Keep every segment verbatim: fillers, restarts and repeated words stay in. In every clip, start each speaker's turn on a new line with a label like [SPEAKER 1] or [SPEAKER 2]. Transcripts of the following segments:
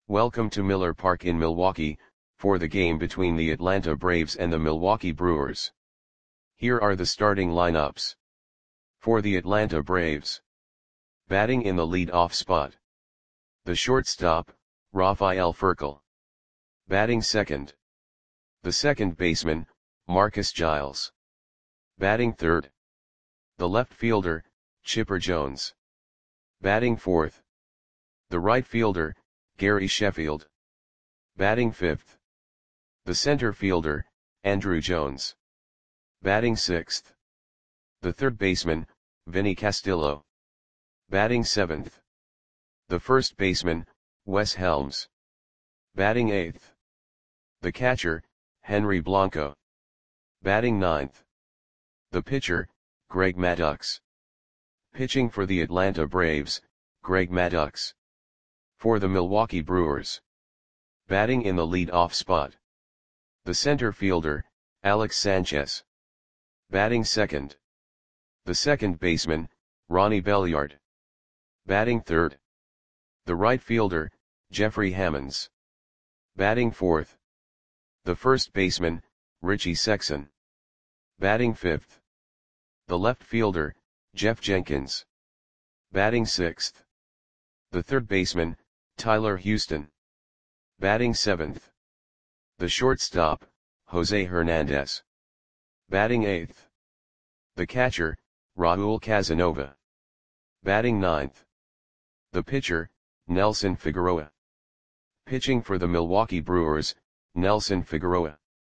[SPEAKER 1] Welcome to Miller Park in Milwaukee, for the game between the Atlanta Braves and the Milwaukee Brewers. Here are the starting lineups. For the Atlanta Braves. Batting in the lead-off spot. The shortstop, Rafael Furcal. Batting second. The second baseman, Marcus Giles. Batting third. The left fielder, Chipper Jones. Batting fourth. The right fielder, Gary Sheffield. Batting fifth. The center fielder, Andruw Jones. Batting sixth. The third baseman, Vinny Castillo. Batting seventh. The first baseman, Wes Helms. Batting eighth. The catcher, Henry Blanco. Batting ninth. The pitcher, Greg Maddux. Pitching for the Atlanta Braves, Greg Maddux. For the Milwaukee Brewers. Batting in the lead-off spot. The center fielder, Alex Sanchez. Batting second. The second baseman, Ronnie Belliard. Batting third. The right fielder, Jeffrey Hammonds. Batting fourth. The first baseman, Richie Sexson. Batting fifth. The left fielder, Jeff Jenkins. Batting sixth. The third baseman, Tyler Houston. Batting seventh. The shortstop, Jose Hernandez. Batting eighth. The catcher, Raul Casanova. Batting ninth. The pitcher, Nelson Figueroa. Pitching for the Milwaukee Brewers, Nelson Figueroa.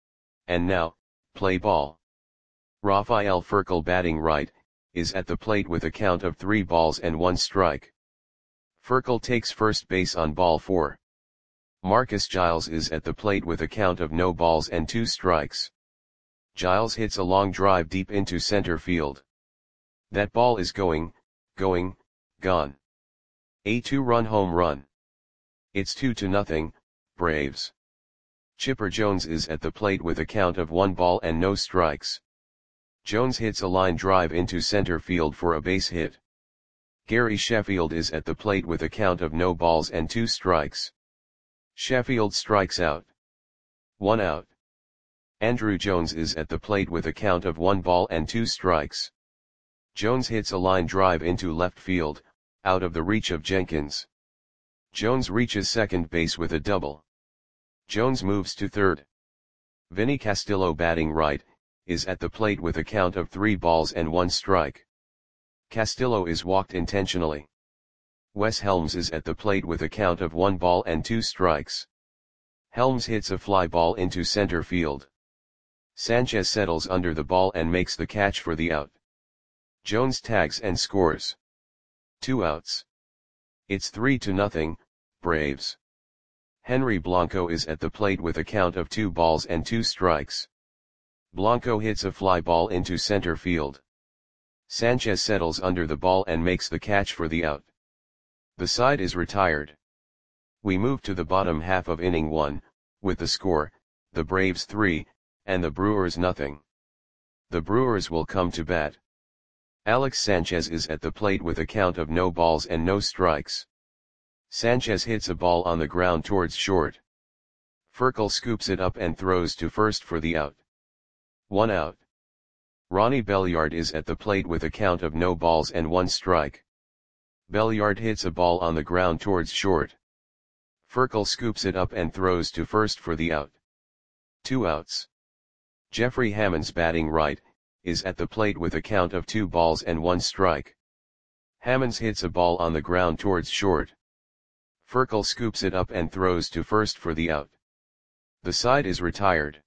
[SPEAKER 1] And now, play ball. Rafael Furcal batting right, is at the plate with a count of three balls and one strike. Furcal takes first base on ball four. Marcus Giles is at the plate with a count of no balls and two strikes. Giles hits a long drive deep into center field. That ball is going, going, gone. A two-run home run. It's two to nothing, Braves. Chipper Jones is at the plate with a count of one ball and no strikes. Jones hits a line drive into center field for a base hit. Gary Sheffield is at the plate with a count of no balls and two strikes. Sheffield strikes out. One out. Andruw Jones is at the plate with a count of one ball and two strikes. Jones hits a line drive into left field, out of the reach of Jenkins. Jones reaches second base with a double. Jones moves to third. Vinny Castillo batting right, is at the plate with a count of three balls and one strike. Castillo is walked intentionally. Wes Helms is at the plate with a count of one ball and two strikes. Helms hits a fly ball into center field. Sanchez settles under the ball and makes the catch for the out. Jones tags and scores. Two outs. It's three to nothing, Braves. Henry Blanco is at the plate with a count of two balls and two strikes. Blanco hits a fly ball into center field. Sanchez settles under the ball and makes the catch for the out. The side is retired. We move to the bottom half of inning one, with the score, the Braves three, and the Brewers nothing. The Brewers will come to bat. Alex Sanchez is at the plate with a count of no balls and no strikes. Sanchez hits a ball on the ground towards short. Furcal scoops it up and throws to first for the out. One out. Ronnie Belliard is at the plate with a count of no balls and one strike. Belliard hits a ball on the ground towards short. Furcal scoops it up and throws to first for the out. Two outs. Jeffrey Hammonds batting right, is at the plate with a count of two balls and one strike. Hammonds hits a ball on the ground towards short. Furcal scoops it up and throws to first for the out. The side is retired.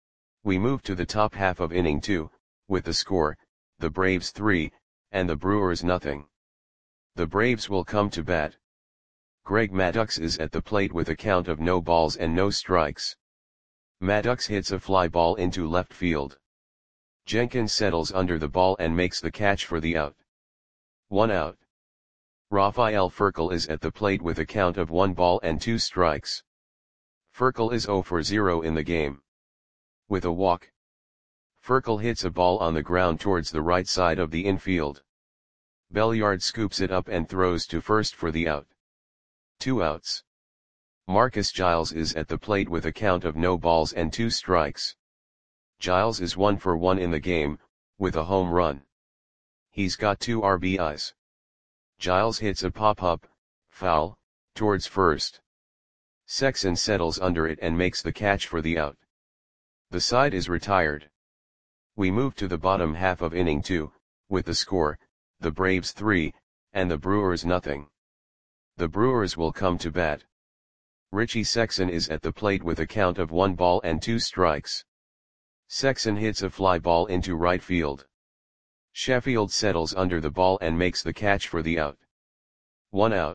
[SPEAKER 1] We move to the top half of inning two, with the score, the Braves three, and the Brewers nothing. The Braves will come to bat. Greg Maddux is at the plate with a count of no balls and no strikes. Maddux hits a fly ball into left field. Jenkins settles under the ball and makes the catch for the out. One out. Rafael Furcal is at the plate with a count of one ball and two strikes. Furcal is zero for zero in the game. With a walk, Furcal hits a ball on the ground towards the right side of the infield. Belliard scoops it up and throws to first for the out. Two outs. Marcus Giles is at the plate with a count of no balls and two strikes. Giles is one for one in the game, with a home run. He's got two R B Is. Giles hits a pop-up, foul, towards first. Sexson settles under it and makes the catch for the out. The side is retired. We move to the bottom half of inning two, with the score, the Braves three, and the Brewers nothing. The Brewers will come to bat. Richie Sexson is at the plate with a count of one ball and two strikes. Sexson hits a fly ball into right field. Sheffield settles under the ball and makes the catch for the out. One out.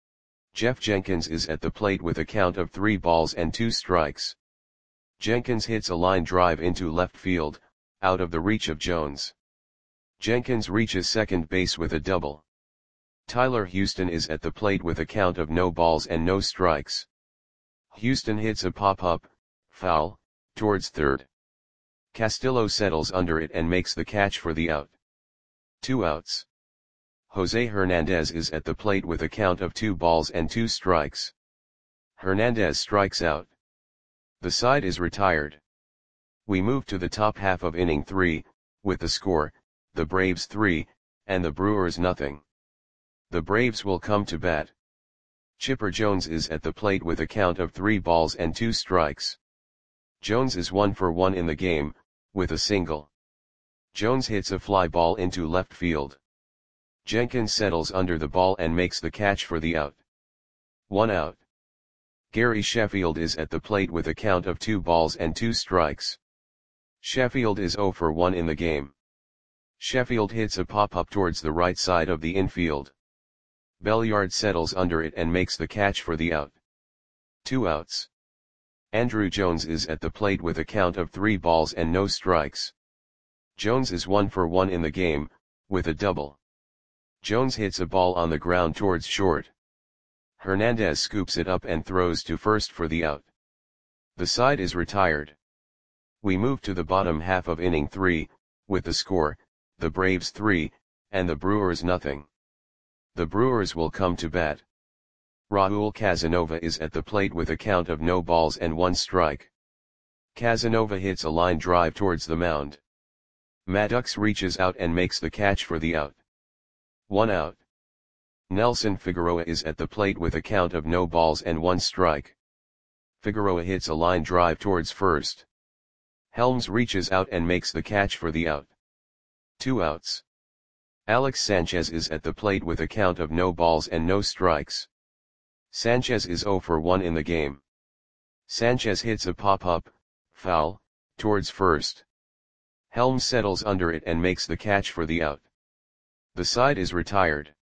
[SPEAKER 1] Jeff Jenkins is at the plate with a count of three balls and two strikes. Jenkins hits a line drive into left field, out of the reach of Jones. Jenkins reaches second base with a double. Tyler Houston is at the plate with a count of no balls and no strikes. Houston hits a pop-up, foul, towards third. Castillo settles under it and makes the catch for the out. Two outs. Jose Hernandez is at the plate with a count of two balls and two strikes. Hernandez strikes out. The side is retired. We move to the top half of inning three, with the score, the Braves three, and the Brewers nothing. The Braves will come to bat. Chipper Jones is at the plate with a count of three balls and two strikes. Jones is one for one in the game, with a single. Jones hits a fly ball into left field. Jenkins settles under the ball and makes the catch for the out. One out. Gary Sheffield is at the plate with a count of two balls and two strikes. Sheffield is zero for one in the game. Sheffield hits a pop-up towards the right side of the infield. Belliard settles under it and makes the catch for the out. Two outs. Andrew Jones is at the plate with a count of three balls and no strikes. Jones is one for one in the game, with a double. Jones hits a ball on the ground towards short. Hernandez scoops it up and throws to first for the out. The side is retired. We move to the bottom half of inning three, with the score, the Braves three, and the Brewers nothing. The Brewers will come to bat. Raul Casanova is at the plate with a count of no balls and one strike. Casanova hits a line drive towards the mound. Maddox reaches out and makes the catch for the out. One out. Nelson Figueroa is at the plate with a count of no balls and one strike. Figueroa hits a line drive towards first. Helms reaches out and makes the catch for the out. Two outs. Alex Sanchez is at the plate with a count of no balls and no strikes. Sanchez is zero for one in the game. Sanchez hits a pop-up, foul, towards first. Helms settles under it and makes the catch for the out. The side is retired.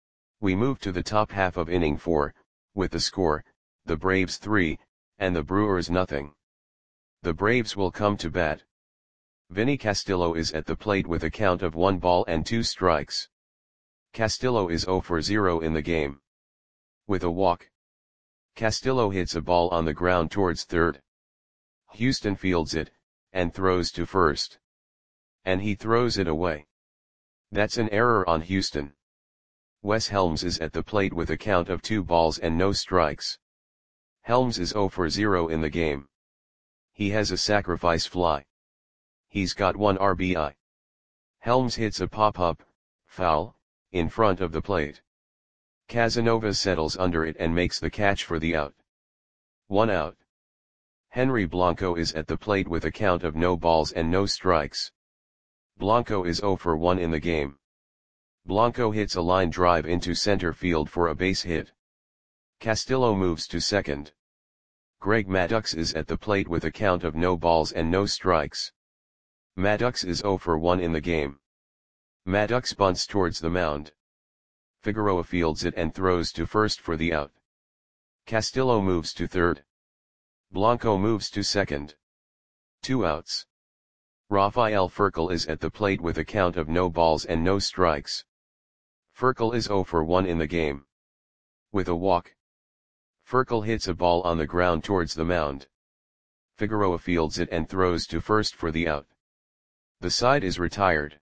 [SPEAKER 1] We move to the top half of inning four, with the score, the Braves three, and the Brewers nothing. The Braves will come to bat. Vinny Castillo is at the plate with a count of one ball and two strikes. Castillo is zero for zero in the game. With a walk. Castillo hits a ball on the ground towards third. Houston fields it, and throws to first. And he throws it away. That's an error on Houston. Wes Helms is at the plate with a count of two balls and no strikes. Helms is zero for zero in the game. He has a sacrifice fly. He's got one R B I. Helms hits a pop-up, foul, in front of the plate. Casanova settles under it and makes the catch for the out. One out. Henry Blanco is at the plate with a count of no balls and no strikes. Blanco is zero for one in the game. Blanco hits a line drive into center field for a base hit. Castillo moves to second. Greg Maddux is at the plate with a count of no balls and no strikes. Maddux is zero for one in the game. Maddux bunts towards the mound. Figueroa fields it and throws to first for the out. Castillo moves to third. Blanco moves to second. Two outs. Rafael Furcal is at the plate with a count of no balls and no strikes. Furcal is zero for one in the game. With a walk. Furcal hits a ball on the ground towards the mound. Figueroa fields it and throws to first for the out. The side is retired.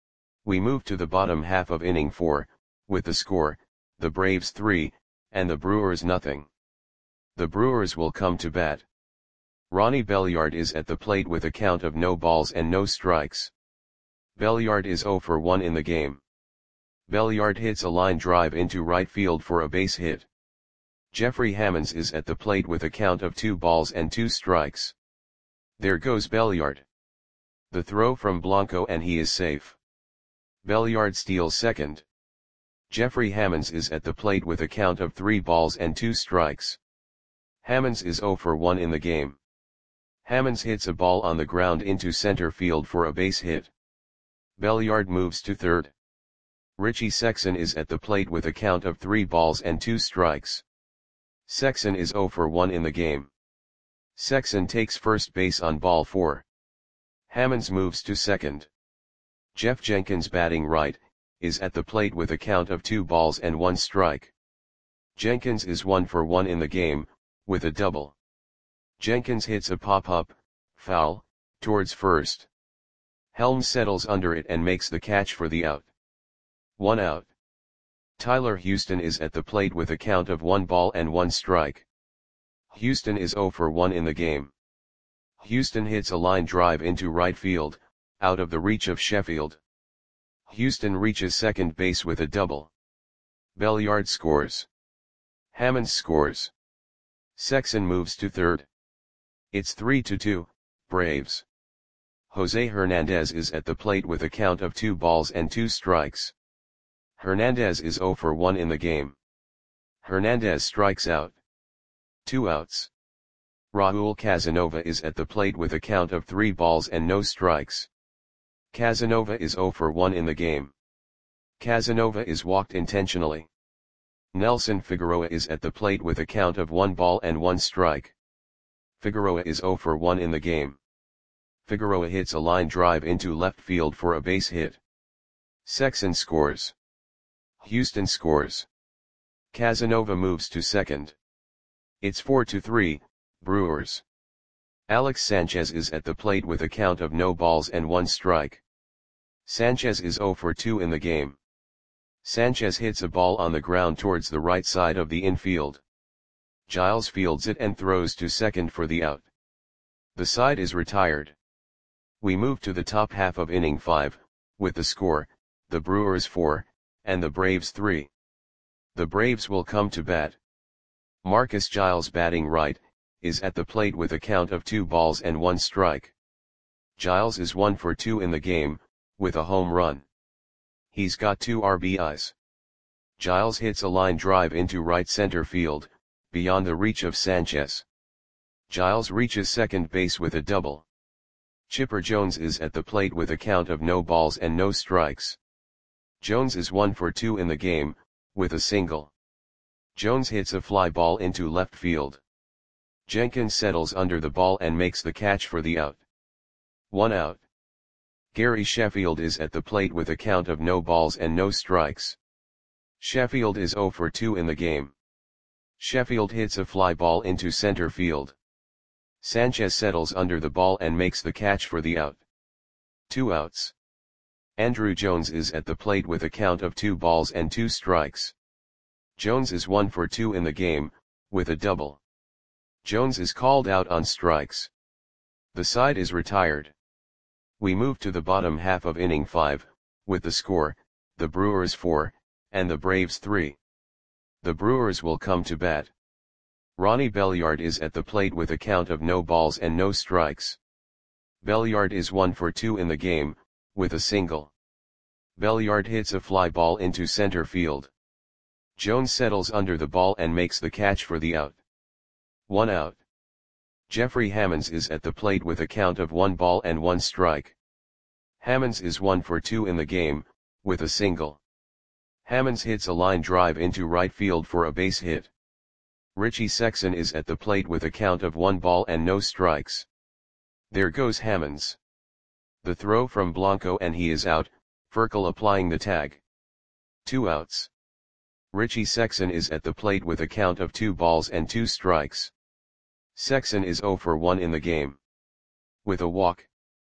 [SPEAKER 1] We move to the bottom half of inning four, with the score, the Braves three, and the Brewers nothing. The Brewers will come to bat. Ronnie Belliard is at the plate with a count of no balls and no strikes. Belliard is zero for one in the game. Belliard hits a line drive into right field for a base hit. Jeffrey Hammonds is at the plate with a count of two balls and two strikes. There goes Belliard. The throw from Blanco and he is safe. Belliard steals second. Jeffrey Hammonds is at the plate with a count of three balls and two strikes. Hammonds is zero for one in the game. Hammonds hits a ball on the ground into center field for a base hit. Belliard moves to third. Richie Sexson is at the plate with a count of three balls and two strikes. Sexson is zero for one in the game. Sexson takes first base on ball four. Hammonds moves to second. Jeff Jenkins, batting right, is at the plate with a count of two balls and one strike. Jenkins is one for one in the game, with a double. Jenkins hits a pop-up, foul, towards first. Helms settles under it and makes the catch for the out. One out. Tyler Houston is at the plate with a count of one ball and one strike. Houston is zero for one in the game. Houston hits a line drive into right field, out of the reach of Sheffield. Houston reaches second base with a double. Belliard scores. Hammonds scores. Sexson moves to third. It's three to two, Braves. Jose Hernandez is at the plate with a count of two balls and two strikes. Hernandez is zero for one in the game. Hernandez strikes out. Two outs. Raul Casanova is at the plate with a count of three balls and no strikes. Casanova is zero for one in the game. Casanova is walked intentionally. Nelson Figueroa is at the plate with a count of one ball and one strike. Figueroa is zero for one in the game. Figueroa hits a line drive into left field for a base hit. Sexson scores. Houston scores. Casanova moves to second. It's four to three, Brewers. Alex Sanchez is at the plate with a count of no balls and one strike. Sanchez is zero for two in the game. Sanchez hits a ball on the ground towards the right side of the infield. Giles fields it and throws to second for the out. The side is retired. We move to the top half of inning five, with the score, the Brewers four, and the Braves three. The Braves will come to bat. Marcus Giles, batting right, is at the plate with a count of two balls and one strike. Giles is one for two in the game, with a home run. He's got two R B Is. Giles hits a line drive into right center field, beyond the reach of Sanchez. Giles reaches second base with a double. Chipper Jones is at the plate with a count of no balls and no strikes. Jones is one for two in the game, with a single. Jones hits a fly ball into left field. Jenkins settles under the ball and makes the catch for the out. One out. Gary Sheffield is at the plate with a count of no balls and no strikes. Sheffield is zero for two in the game. Sheffield hits a fly ball into center field. Sanchez settles under the ball and makes the catch for the out. Two outs. Andrew Jones is at the plate with a count of two balls and two strikes. Jones is one for two in the game, with a double. Jones is called out on strikes. The side is retired. We move to the bottom half of inning five, with the score, the Brewers four, and the Braves three. The Brewers will come to bat. Ronnie Belliard is at the plate with a count of no balls and no strikes. Belliard is one for two in the game, with a single. Belliard hits a fly ball into center field. Jones settles under the ball and makes the catch for the out. One out. Jeffrey Hammonds is at the plate with a count of one ball and one strike. Hammonds is one for two in the game, with a single. Hammonds hits a line drive into right field for a base hit. Richie Sexson is at the plate with a count of one ball and no strikes. There goes Hammonds. The throw from Blanco and he is out, Furcal applying the tag. Two outs. Richie Sexson is at the plate with a count of two balls and two strikes. Sexson is zero for one in the game. With a walk.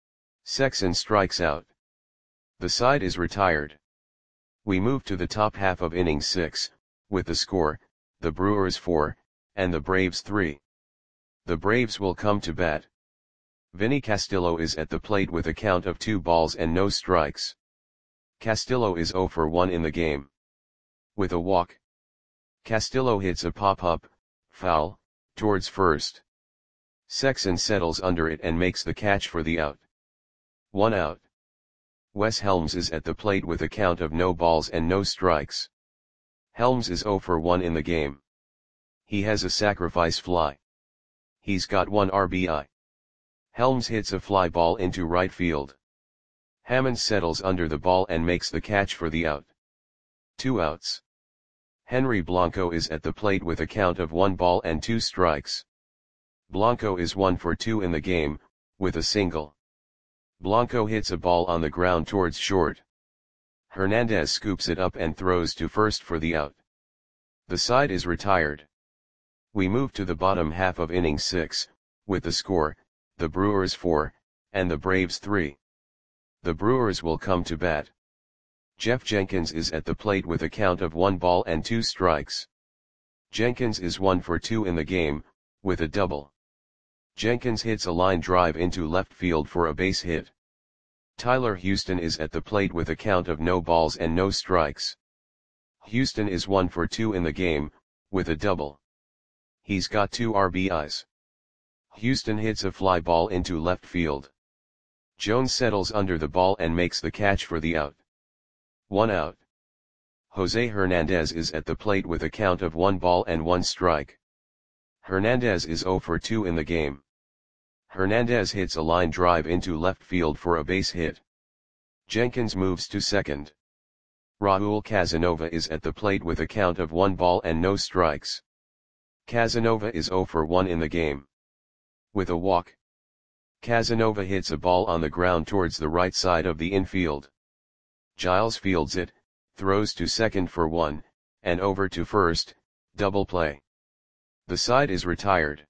[SPEAKER 1] Sexson strikes out. The side is retired. We move to the top half of inning six, with the score, the Brewers four, and the Braves three. The Braves will come to bat. Vinny Castillo is at the plate with a count of two balls and no strikes. Castillo is zero for one in the game. With a walk, Castillo hits a pop-up, foul, towards first. Sexson settles under it and makes the catch for the out. One out. Wes Helms is at the plate with a count of no balls and no strikes. Helms is zero for one in the game. He has a sacrifice fly. He's got one R B I. Helms hits a fly ball into right field. Hammond settles under the ball and makes the catch for the out. Two outs. Henry Blanco is at the plate with a count of one ball and two strikes. Blanco is one for two in the game, with a single. Blanco hits a ball on the ground towards short. Hernandez scoops it up and throws to first for the out. The side is retired. We move to the bottom half of inning six, with the score, the Brewers four, and the Braves three. The Brewers will come to bat. Jeff Jenkins is at the plate with a count of one ball and two strikes. Jenkins is one for two in the game, with a double. Jenkins hits a line drive into left field for a base hit. Tyler Houston is at the plate with a count of no balls and no strikes. Houston is one for two in the game, with a double. He's got two R B Is. Houston hits a fly ball into left field. Jones settles under the ball and makes the catch for the out. One out. Jose Hernandez is at the plate with a count of one ball and one strike. Hernandez is zero for two in the game. Hernandez hits a line drive into left field for a base hit. Jenkins moves to second. Raul Casanova is at the plate with a count of one ball and no strikes. Casanova is zero for one in the game. With a walk, Casanova hits a ball on the ground towards the right side of the infield. Giles fields it, throws to second for one, and over to first, double play. The side is retired.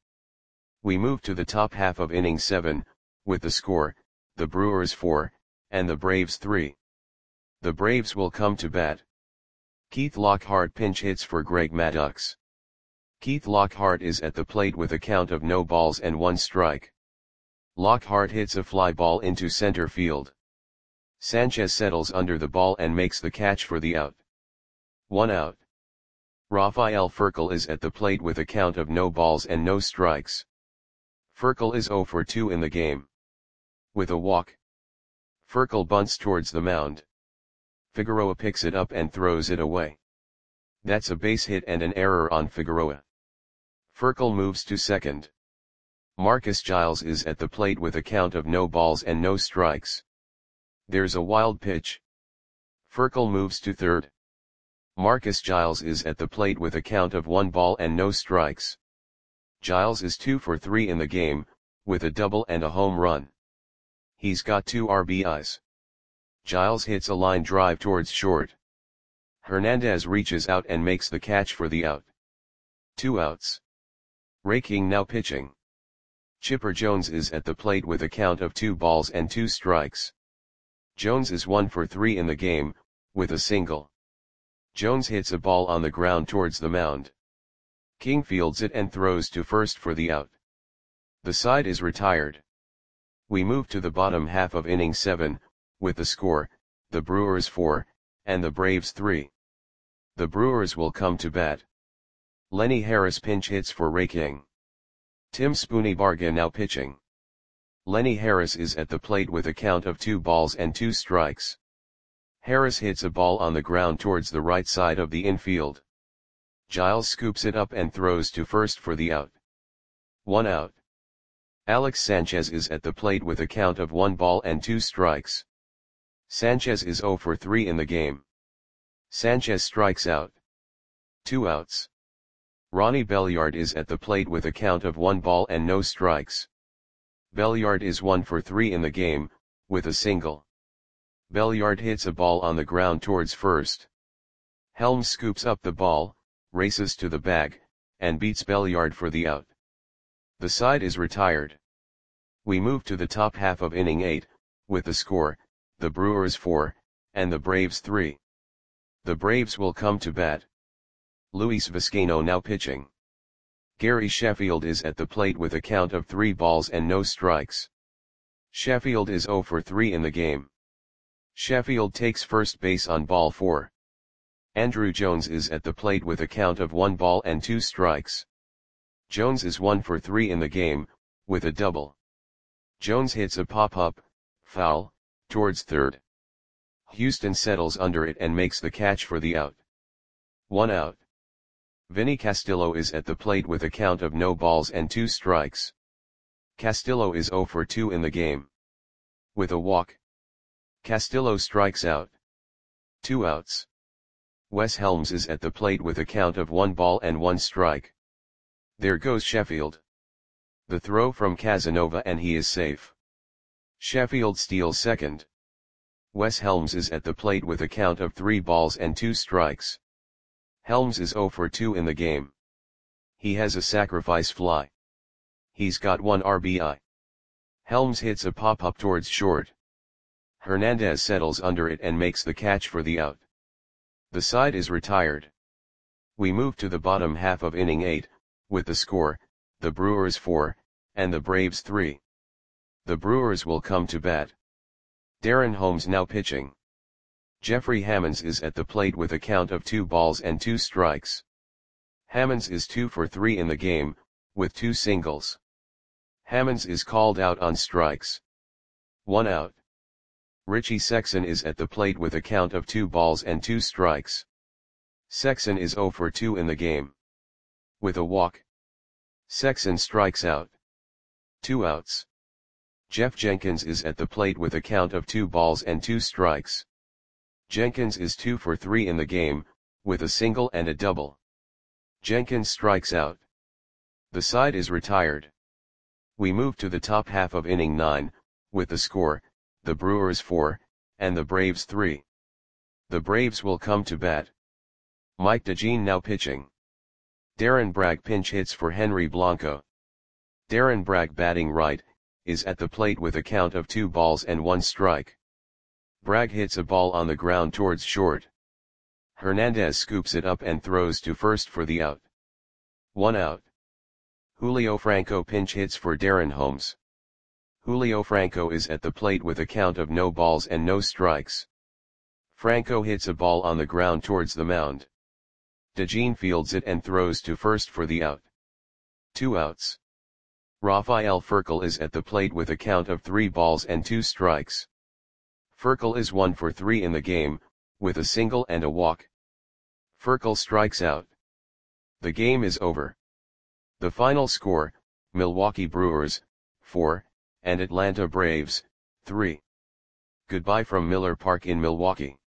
[SPEAKER 1] We move to the top half of inning seven, with the score, the Brewers four, and the Braves three. The Braves will come to bat. Keith Lockhart pinch hits for Greg Maddux. Keith Lockhart is at the plate with a count of no balls and one strike. Lockhart hits a fly ball into center field. Sanchez settles under the ball and makes the catch for the out. One out. Rafael Furcal is at the plate with a count of no balls and no strikes. Furcal is zero for two in the game. With a walk, Furcal bunts towards the mound. Figueroa picks it up and throws it away. That's a base hit and an error on Figueroa. Furcal moves to second. Marcus Giles is at the plate with a count of no balls and no strikes. There's a wild pitch. Furcal moves to third. Marcus Giles is at the plate with a count of one ball and no strikes. Giles is two for three in the game, with a double and a home run. He's got two R B Is. Giles hits a line drive towards short. Hernandez reaches out and makes the catch for the out. Two outs. Ray King now pitching. Chipper Jones is at the plate with a count of two balls and two strikes. Jones is one for three in the game, with a single. Jones hits a ball on the ground towards the mound. King fields it and throws to first for the out. The side is retired. We move to the bottom half of inning seven, with the score, the Brewers four, and the Braves three. The Brewers will come to bat. Lenny Harris pinch hits for Ray King. Tim Spoony Barga now pitching. Lenny Harris is at the plate with a count of two balls and two strikes. Harris hits a ball on the ground towards the right side of the infield. Giles scoops it up and throws to first for the out. One out. Alex Sanchez is at the plate with a count of one ball and two strikes. Sanchez is zero for three in the game. Sanchez strikes out. Two outs. Ronnie Belliard is at the plate with a count of one ball and no strikes. Belliard is one for three in the game, with a single. Belliard hits a ball on the ground towards first. Helms scoops up the ball, races to the bag, and beats Belliard for the out. The side is retired. We move to the top half of inning eight, with the score, the Brewers four, and the Braves three. The Braves will come to bat. Luis Vizcaino now pitching. Gary Sheffield is at the plate with a count of three balls and no strikes. Sheffield is zero for three in the game. Sheffield takes first base on ball four. Andrew Jones is at the plate with a count of one ball and two strikes. Jones is one for three in the game, with a double. Jones hits a pop-up, foul, towards third. Houston settles under it and makes the catch for the out. One out. Vinny Castillo is at the plate with a count of no balls and two strikes. Castillo is zero for two in the game. With a walk. Castillo strikes out. Two outs. Wes Helms is at the plate with a count of one ball and one strike. There goes Sheffield. The throw from Casanova and he is safe. Sheffield steals second. Wes Helms is at the plate with a count of three balls and two strikes. Helms is zero for two in the game. He has a sacrifice fly. He's got one R B I. Helms hits a pop-up towards short. Hernandez settles under it and makes the catch for the out. The side is retired. We move to the bottom half of inning eight, with the score, the Brewers four, and the Braves three. The Brewers will come to bat. Darren Holmes now pitching. Jeffrey Hammonds is at the plate with a count of two balls and two strikes. Hammonds is two for three in the game, with two singles. Hammonds is called out on strikes. One out. Richie Sexson is at the plate with a count of two balls and two strikes. Sexson is zero for two in the game. With a walk. Sexson strikes out. Two outs. Jeff Jenkins is at the plate with a count of two balls and two strikes. Jenkins is two for three in the game, with a single and a double. Jenkins strikes out. The side is retired. We move to the top half of inning nine, with the score, the Brewers four, and the Braves three. The Braves will come to bat. Mike DeJean now pitching. Darren Bragg pinch hits for Henry Blanco. Darren Bragg batting right, is at the plate with a count of two balls and one strike. Bragg hits a ball on the ground towards short. Hernandez scoops it up and throws to first for the out. One out. Julio Franco pinch hits for Darren Holmes. Julio Franco is at the plate with a count of no balls and no strikes. Franco hits a ball on the ground towards the mound. DeJean fields it and throws to first for the out. Two outs. Rafael Furcal is at the plate with a count of three balls and two strikes. Furcal is one for three in the game, with a single and a walk. Furcal strikes out. The game is over. The final score, Milwaukee Brewers, four, and Atlanta Braves, three. Goodbye from Miller Park in Milwaukee.